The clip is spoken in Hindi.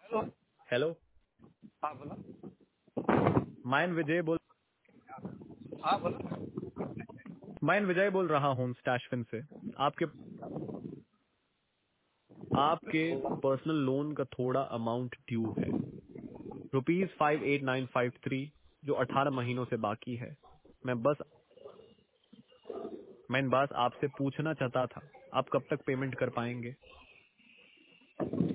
हेलो। हेलो। हाँ बोलो। मैं हाँ बोलो। विजय बोल रहा हूँ स्टैशफिन से। आपके आपके पर्सनल लोन का थोड़ा अमाउंट ड्यू है, ₹58953, जो 18 महीनों से बाकी है। मैं बस आपसे पूछना चाहता था, आप कब तक पेमेंट कर पाएंगे?